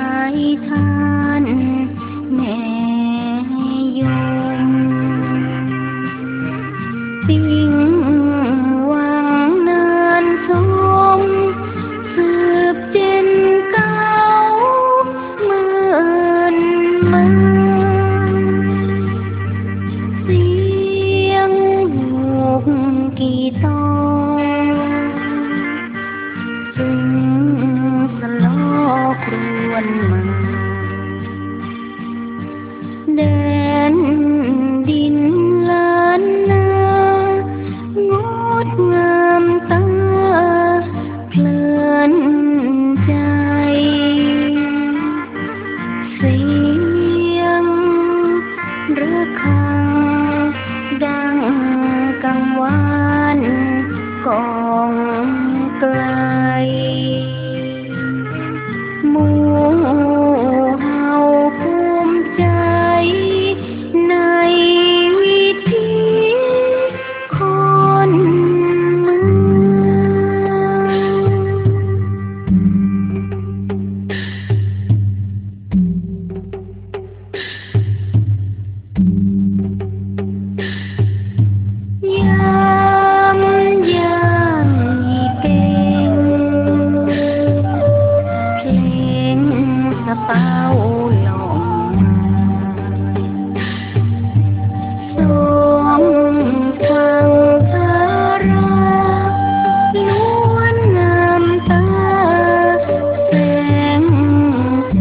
ายทานแม่ยมปิ้งวังนานชมสืบเจนเก่าเหมือนมันเสียงลูกกีตาร์ซึ่งสลอกรวนมาแดนดินล้านนางดงามตาเพลินใจเสียงระฆังดังกังวานกองไกลหมู่เฮาภูมิใจในวิถีคนเมืองยามอีเป็งเพลงสะเป้าหลงสมฟังพาราล้วนงามตาแสงไฟ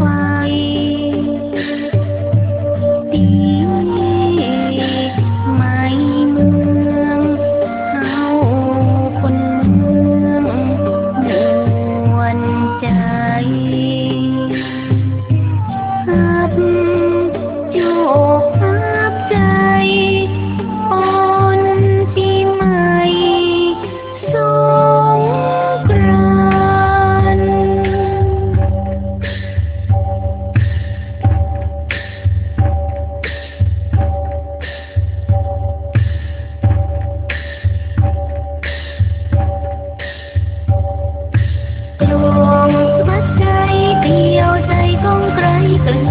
ตีไม่เมืองเฮาคนเมืองมวนใจฮับโยกฮับใจปนปีใหม่สงกรานต์ลวงสะบัดใจเดียวใจของใครกลึง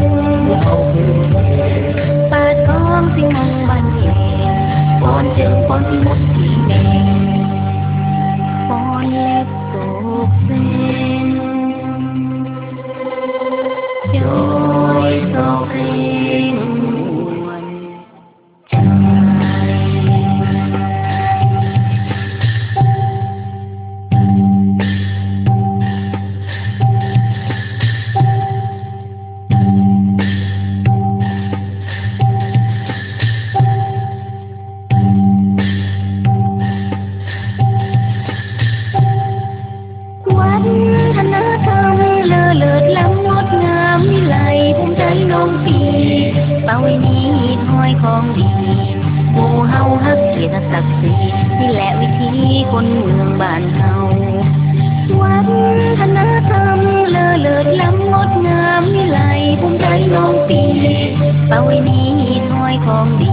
ปาดกองสิมงบันเลงปอนเจอปอนที่มดที่เมงปอนเล็บโศกเส้นโดยสองเพลงมวนใจ วัฒนธรรมเลอเลิศล้ำงดงามวิไลภูมิใจน้องปีเป่าไว้นี้ถอยของดีหมู่เฮาฮักเกียรติศักดิ์ศรีนี่แหละวิธีคนเมืองบ้านเฮาวัฒนธรรมเลอเลิศล้ำงดงามวิไลภูมิใจน้องปีเป่าไว้นี้ถอยของดี